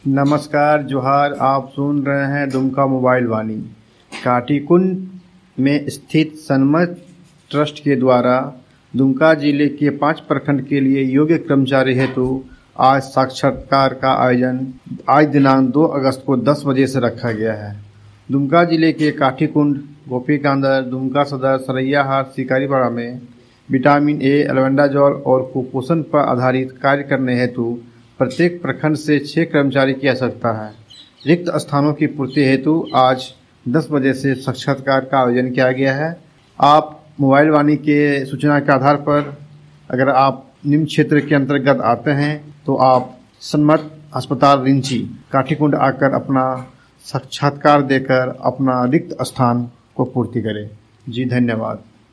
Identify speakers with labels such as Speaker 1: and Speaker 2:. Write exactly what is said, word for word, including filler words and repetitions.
Speaker 1: नमस्कार, जोहार। आप सुन रहे हैं दुमका मोबाइल वाणी। काटीकुंड में स्थित सन्मत ट्रस्ट के द्वारा दुमका जिले के पाँच प्रखंड के लिए योग्य कर्मचारी हेतु आज साक्षात्कार का आयोजन आज दिनांक दो अगस्त को दस बजे से रखा गया है। दुमका जिले के काटीकुंड, गोपीकांदर, दुमका सदर, सरैयाहाट, शिकारीपाड़ा में विटामिन ए, एल्बेंडाजोल और कुपोषण पर आधारित कार्य करने हेतु प्रत्येक प्रखंड से छह कर्मचारी की आवश्यकता है। रिक्त स्थानों की पूर्ति हेतु आज दस बजे से साक्षात्कार का आयोजन किया गया है। आप मोबाइल वाणी के सूचना के आधार पर अगर आप निम्न क्षेत्र के अंतर्गत आते हैं तो आप सन्मत अस्पताल रिंची काटीकुंड आकर अपना साक्षात्कार देकर अपना रिक्त स्थान को पूर्ति करें। जी धन्यवाद।